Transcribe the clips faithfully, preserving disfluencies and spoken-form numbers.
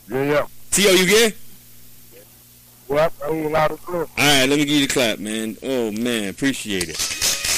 Yeah, yeah. T O, you good? Yep, I hear you loud and clear. All right, let me give you the clap, man. Oh, man, appreciate it.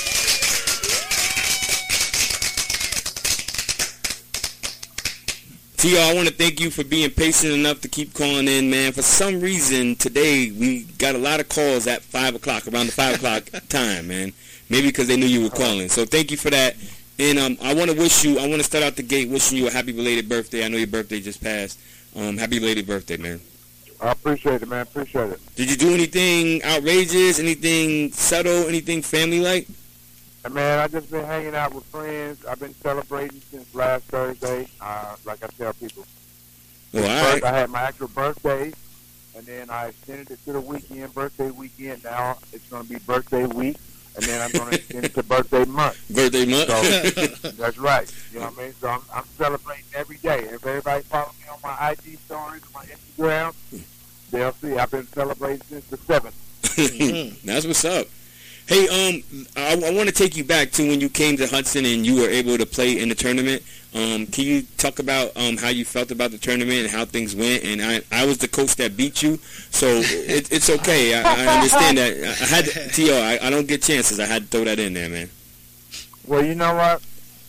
T O, I want to thank you for being patient enough to keep calling in, man. For some reason, today we got a lot of calls at five o'clock, around the five o'clock time, man. Maybe because they knew you were calling. So thank you for that. And um, I want to wish you, I want to start out the gate wishing you a happy belated birthday. I know your birthday just passed. Um, happy belated birthday, man. I appreciate it, man. Appreciate it. Did you do anything outrageous, anything subtle, anything family-like? And man, I've just been hanging out with friends. I've been celebrating since last Thursday, uh, like I tell people. Oh, all First, right. I had my actual birthday, and then I extended it to the weekend, birthday weekend. Now it's going to be birthday week, and then I'm going to extend it to birthday month. Birthday month? So, that's right. You know what I mean? So I'm, I'm celebrating every day. If everybody follows me on my I G stories, on my Instagram, they'll see I've been celebrating since the seventh. That's what's up. Hey, um, I, I want to take you back to when you came to Hudson and you were able to play in the tournament. Um, can you talk about um, how you felt about the tournament and how things went? And I, I was the coach that beat you, so it, it's okay. I, I understand that. I had to, T O, I, I don't get chances. I had to throw that in there, man. Well, you know what?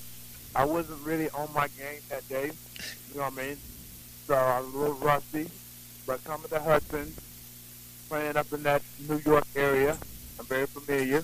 I wasn't really on my game that day. You know what I mean? So I was a little rusty. But coming to Hudson, playing up in that New York area, I'm very familiar.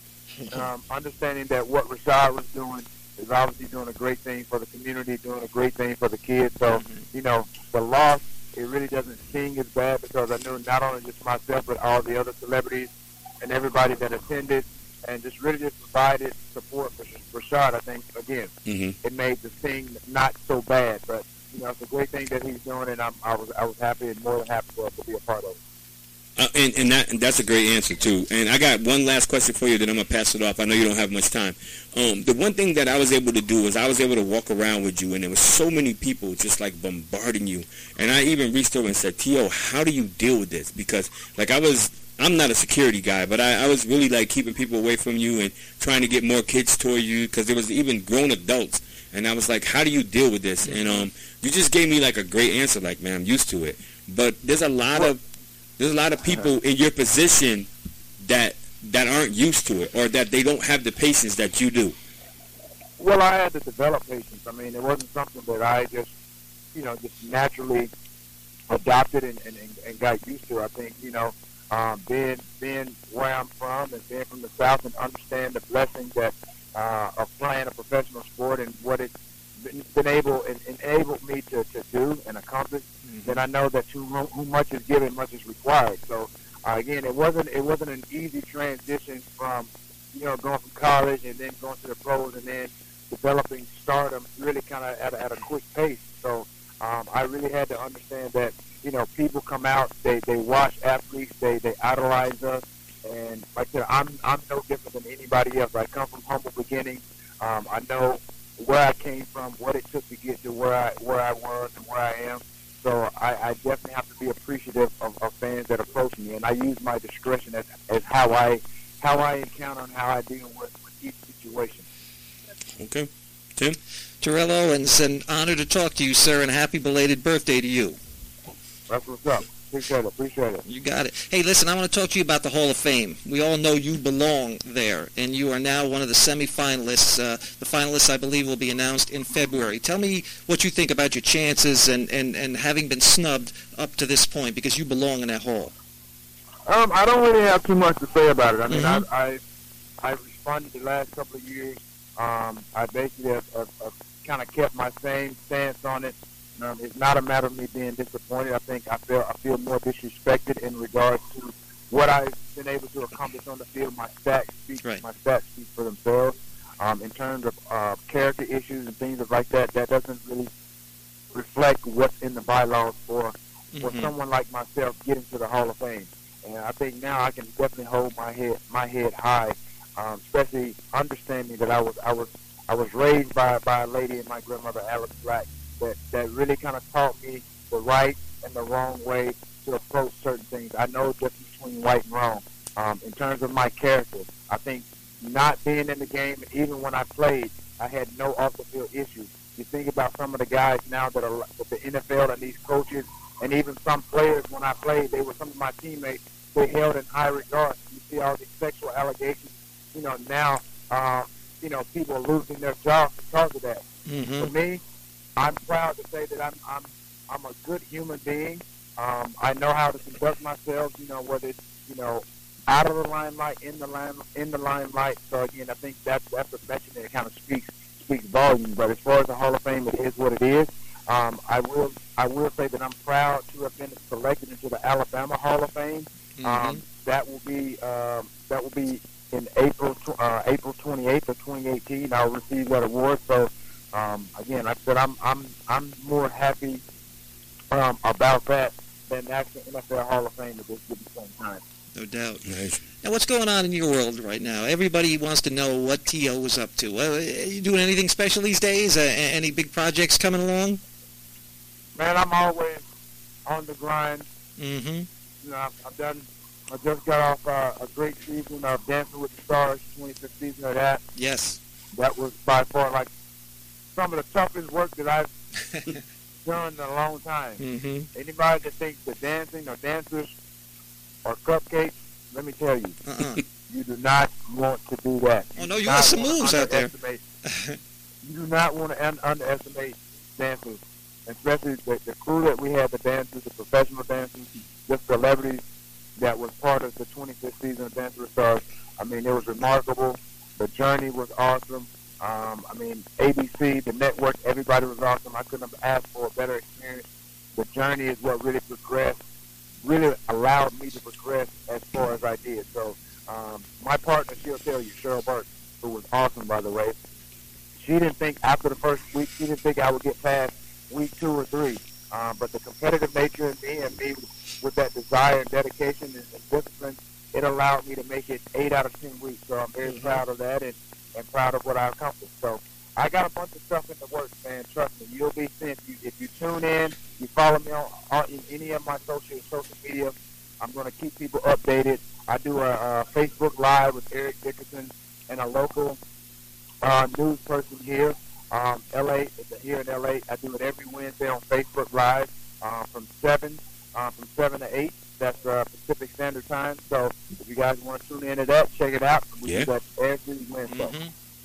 Um, understanding that what Rashad was doing is obviously doing a great thing for the community, doing a great thing for the kids. So, you know, the loss, it really doesn't sting as bad because I knew not only just myself, but all the other celebrities and everybody that attended and just really just provided support for Rashad. I think, again, Mm-hmm. it made the sting not so bad. But, you know, it's a great thing that he's doing, and I'm, I was I was happy and more than happy for us to be a part of it. Uh, and and, that, and that's a great answer, too. And I got one last question for you, then I'm going to pass it off. I know you don't have much time. Um, the one thing that I was able to do is I was able to walk around with you, and there was so many people just, like, bombarding you. And I even reached over and said, T O, how do you deal with this? Because, like, I was – I'm not a security guy, but I, I was really, like, keeping people away from you and trying to get more kids toward you because there was even grown adults. And I was like, how do you deal with this? And um, you just gave me, like, a great answer, like, man, I'm used to it. But there's a lot of – There's a lot of people in your position that that aren't used to it or that they don't have the patience that you do. Well, I had to develop patience. I mean, it wasn't something that I just, you know, just naturally adopted and, and, and got used to. I think, you know, um, being being where I'm from and being from the South and understand the blessing that uh, of playing a professional sport and what it's been, been able and enabled me to, to do and accomplish, mm-hmm. then I know that too, who much is given, much is required. So uh, again, it wasn't it wasn't an easy transition from you know going from college and then going to the pros and then developing stardom really kind of at, a- at a quick pace. So um, I really had to understand that you know people come out, they they watch athletes, they they idolize us, and like I said, I'm I'm no different than anybody else. I come from humble beginnings. Um, I know where I came from, what it took to get to where I where I was and where I am. So I, I definitely have to be appreciative of, of fans that approach me, and I use my discretion as, as how I how I encounter and how I deal with, with each situation. Okay. Tim? Terrell Owens, an honor to talk to you, sir, and a happy belated birthday to you. That's what's up. Appreciate it. Appreciate it. You got it. Hey, listen, I want to talk to you about the Hall of Fame. We all know you belong there, and you are now one of the semifinalists. Uh, the finalists, I believe, will be announced in February. Tell me what you think about your chances and, and, and having been snubbed up to this point, because you belong in that hall. Um, I don't really have too much to say about it. I mean, Mhm. I, I I responded the last couple of years. Um, I basically have, have, have kind of kept my same stance on it. Um, it's not a matter of me being disappointed. I think I feel I feel more disrespected in regards to what I've been able to accomplish on the field. My stats speak, Right. my stats speak for themselves. Um, in terms of uh, character issues and things like that, that doesn't really reflect what's in the bylaws for for Mhm. someone like myself getting to the Hall of Fame. And I think now I can definitely hold my head my head high, um, especially understanding that I was I was I was raised by by a lady and my grandmother Alice Black that that really kind of taught me the right and the wrong way to approach certain things. I know the difference between right and wrong. Um, in terms of my character, I think not being in the game, even when I played, I had no off the field issues. You think about some of the guys now that are with the N F L and these coaches, and even some players. When I played, they were some of my teammates. They held in high regard. You see all these sexual allegations. You know now, uh, you know people are losing their jobs because of that. Mm-hmm. For me, I'm proud to say that I'm I'm I'm a good human being. Um, I know how to conduct myself. You know whether it's you know out of the limelight, in the line, in the limelight. So again, I think that's that's a message that kind of speaks speaks volumes. But as far as the Hall of Fame, it is what it is. Um, I will I will say that I'm proud to have been selected into the Alabama Hall of Fame. Mm-hmm. Um, that will be um, that will be in April uh, April twenty-eighth of twenty eighteen. I'll receive that award. So um, again, like I said, I'm I'm I'm more happy um, about that than the actual N F L Hall of Fame at this given point in time. No doubt. Nice. Now, what's going on in your world right now? Everybody wants to know what T O is up to. Uh, are you doing anything special these days? Uh, any big projects coming along? Man, I'm always on the grind. Mm-hmm. You know, I've, I've done. I just got off uh, a great season of Dancing with the Stars, twenty-fifth season of that. Yes. That was by far like some of the toughest work that I've done in a long time. Mm-hmm. Anybody that thinks that dancing or dancers or cupcakes, let me tell you, Uh-uh. you do not want to do that. Oh, no, do you not got some wanna moves out there. underestimate- You do not want to un- underestimate dancers, especially the, the crew that we had, the dancers, the professional dancers, the celebrities that was part of the twenty-fifth season of Dancing with the Stars. I mean, it was remarkable. The journey was awesome. Um, I mean, A B C, the network, everybody was awesome. I couldn't have asked for a better experience. The journey is what really progressed, really allowed me to progress as far as I did. So um, my partner, she'll tell you, Cheryl Burke, who was awesome, by the way, she didn't think after the first week, she didn't think I would get past week two or three. Um, but the competitive nature in me and me with that desire and dedication and, and discipline, it allowed me to make it eight out of ten weeks. So I'm very mm-hmm. proud of that and, and proud of what I accomplished. So I got a bunch of stuff in the works, man. Trust me, you'll be sent. You, if you tune in, you follow me on, on in any of my social social media, I'm going to keep people updated. I do a, a Facebook Live with Eric Dickerson and a local uh, news person here. Um, L A here in L A, I do it every Wednesday on Facebook Live uh, from seven uh, from seven to eight. That's uh, Pacific Standard Time. So if you guys want to tune into that, check it out. We Yeah. do that every Wednesday. Mm-hmm.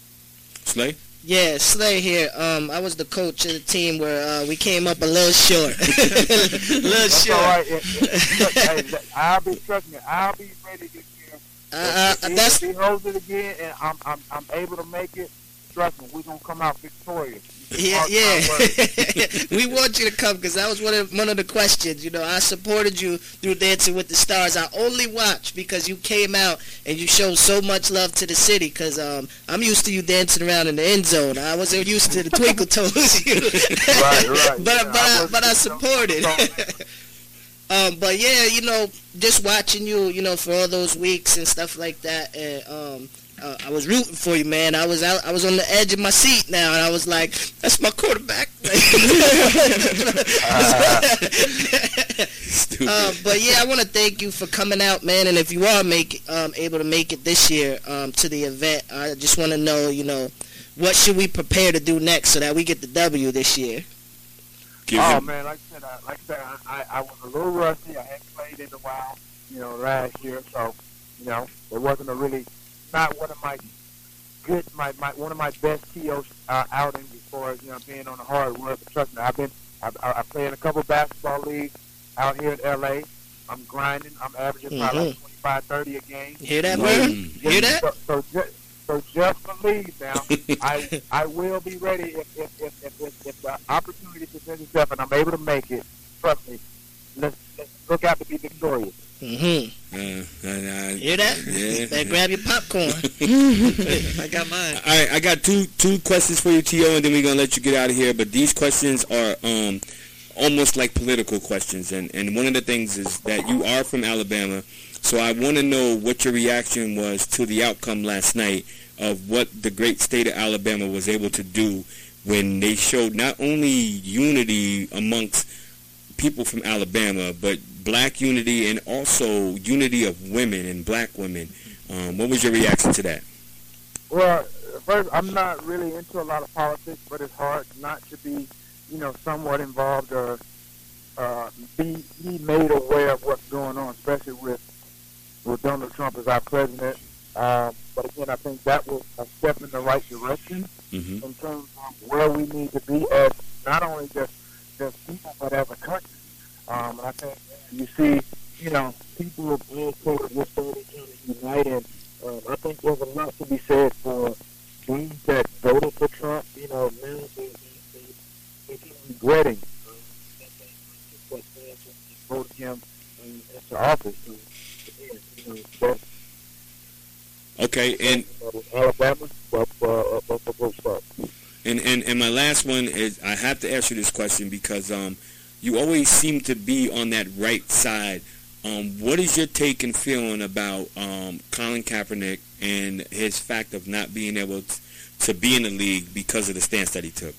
Slay? Yeah, Slay here. Um, I was the coach of the team where uh, we came up a little short. a little That's short. all right. It, it, look, hey, I'll be trust me. I'll be ready this year. Uh, if, uh, if, that's if he holds it again, and I'm I'm I'm able to make it. Trust me, we're gonna come out victorious. Yeah, Mark my yeah. words. We want you to come because that was one of one of the questions. You know, I supported you through Dancing with the Stars. I only watched because you came out and you showed so much love to the city. Because um, I'm used to you dancing around in the end zone. I wasn't used to the twinkle toes. Right, right. But Yeah, but I, wasn't- but I you know, supported. so- Um, but yeah, you know, just watching you, you know, for all those weeks and stuff like that, and um, uh, I was rooting for you, man. I was out, I was on the edge of my seat now, and I was like, "That's my quarterback." Stupid. uh, but yeah, I want to thank you for coming out, man. And if you are make um, able to make it this year um, to the event, I just want to know, you know, what should we prepare to do next so that we get the W this year? Give Oh him- man, like I said, I, like I said, I, I, I was a little rusty. I hadn't played in a while, you know, last year, so you know, it wasn't a really not one of my good, my, my one of my best T O uh, outings as far as you know being on the hardwood. But trust me, I've been, I, I, I play in a couple basketball leagues out here in L A. I'm grinding. I'm averaging probably like Mhm. twenty-five, thirty a game. Hear that, Mm. man? Mm. Hear that? So, so, just, so just believe now. I I will be ready if if, if, if, if, if the opportunity presents itself and I'm able to make it. Trust me. Let's, let's look out to be victorious. Mm-hmm. Uh, uh, uh, Hear that? Yeah. Better grab your popcorn. I got mine. All right, I got two two questions for you, T O, and then we're gonna let you get out of here. But these questions are um, almost like political questions, and and one of the things is that you are from Alabama, so I want to know what your reaction was to the outcome last night of what the great state of Alabama was able to do when they showed not only unity amongst people from Alabama, but black unity and also unity of women and black women. Um, what was your reaction to that? Well, first, I'm not really into a lot of politics, but it's hard not to be, you know, somewhat involved or uh, be, be made aware of what's going on, especially with, with Donald Trump as our president. Um, but again, I think that was a step in the right direction mm-hmm. in terms of where we need to be as not only just, just people, but as a country. Um, and I think you see, you know, people of all sorts of starting to unite, and um, I think there's a lot to be said for those that voted for Trump. You know, now they, they, they, they're regretting um, that they voted him um, into office. So, again, you know, that's, okay, and Alabama, but uh, that's a good start. And, and and my last one is, I have to ask you this question because um, you always seem to be on that right side. Um, what is your take and feeling about um, Colin Kaepernick and his fact of not being able to, to be in the league because of the stance that he took?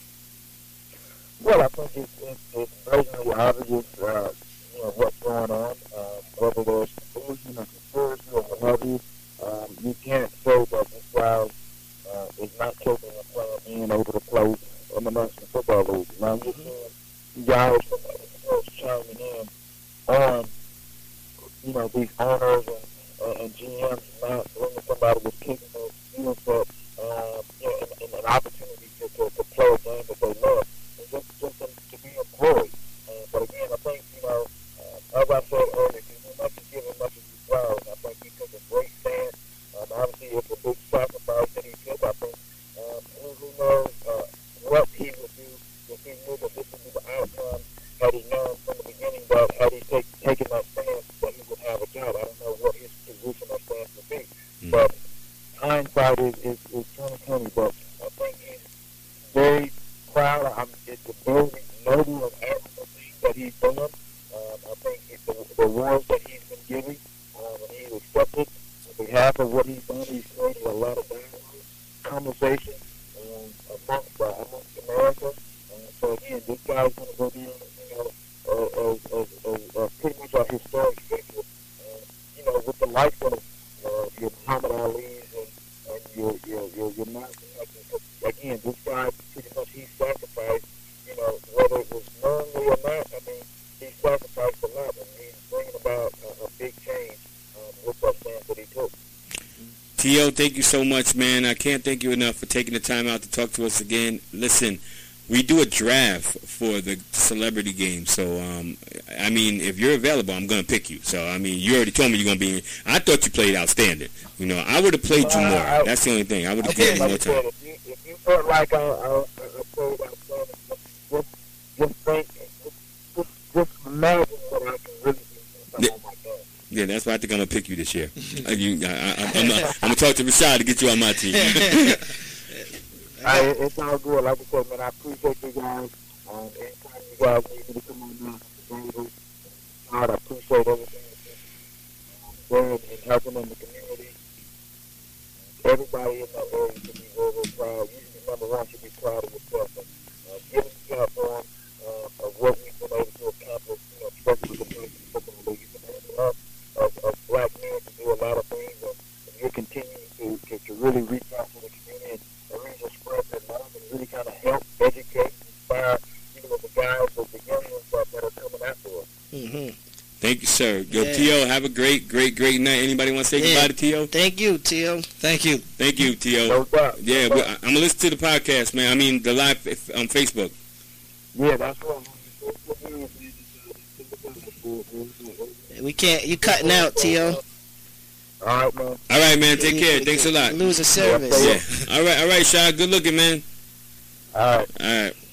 Well, I think it's, it's, it's blatantly obvious, uh, you know, what's going on, uh, whether there's collusion or conspiracy or what have you. Um, you can't say that this guy uh, is not capable of playing, being able to play in the National Football League. Now, you're seeing guys from other sports chiming in on, you know, these owners and, uh, and G Ms not bringing somebody with capable skill set, um, you know, and, and an opportunity to, to, to play a game that they love. And just, just to, to be employed. Uh, but again, I think, you know, uh, as I said earlier, you much is given, much is required. And I think he took a great stand. Um, obviously, it's a big sacrifice that he took. I think um, who, who knows uh, what he would do if he knew that this would be the outcome, had he known from the beginning that had he take, taken that stance that he would have a job. I don't know what his position or stance would be. Mm-hmm. But hindsight is, is, is twenty twenty. But I think he's very proud. I'm, it's a very noble and admirable thing that he's done. Um, I think it's the, the awards that he's been giving, um, and he's accepted on behalf of what he's done. He's created a lot of dialogue, conversation um, amongst, uh, amongst America. Uh, so again, this guy's going to go down, you know, uh, as, as, as, uh, pretty much a historic figure. Uh, you know, with the likes of uh, your Muhammad Ali's and, and your your your your Malcolm X. Again, this guy pretty much he sacrificed. You know, whether it was knowingly or not. I mean, he sacrificed a lot, and he's bringing about a, a big change um, with that stance that he took. T O, thank you so much, man. I can't thank you enough for taking the time out to talk to us again. Listen, we do a draft for the celebrity game, so um, I mean, if you're available, I'm gonna pick you. So I mean, you already told me you're gonna be in. I thought you played outstanding. You know, I would have played you more. Uh, I, That's the only thing. I would have played you more time. If you, if you felt like I, I, I played outstanding, just just think, just, just imagine what I can really do. Yeah. Oh my God. Yeah, that's why I think I'm gonna pick you this year. you, I, I, I'm, I'm gonna talk to Rashad to get you on my team. I, it's all good. Like I said, man, I appreciate you guys. Um, anytime you guys need me to come on now, I appreciate everything that you're doing and helping in the community. Everybody in that area should be very, very proud. You should be number one, should be proud of yourself. And uh, give us a platform uh, of what we've been able to accomplish, you know, especially with the National Football League. You've been able to us, as, as black men, to do a lot of things, and, and you're continuing to, to, to really reach out to the community and, and really just spread that love and really kind of help, educate, inspire, you know, the guys, the, the young ones that, that are coming after us. Mm-hmm. Thank you, sir. Yo, Yeah. T O, have a great, great, great night. Anybody want to say Yeah. goodbye to T O? Thank you, Tio. Thank you. Thank you, T O. No doubt. Yeah, No well, doubt. I'm gonna listen to the podcast, man. I mean, the live f- on Facebook. Yeah, that's what. We can't. You cutting out, Tio. All right, man. All right, man. Take You- care. you- Thanks a lot. Lose a service. Yeah. All right, all right, Shad. Good looking, man. All right. All right.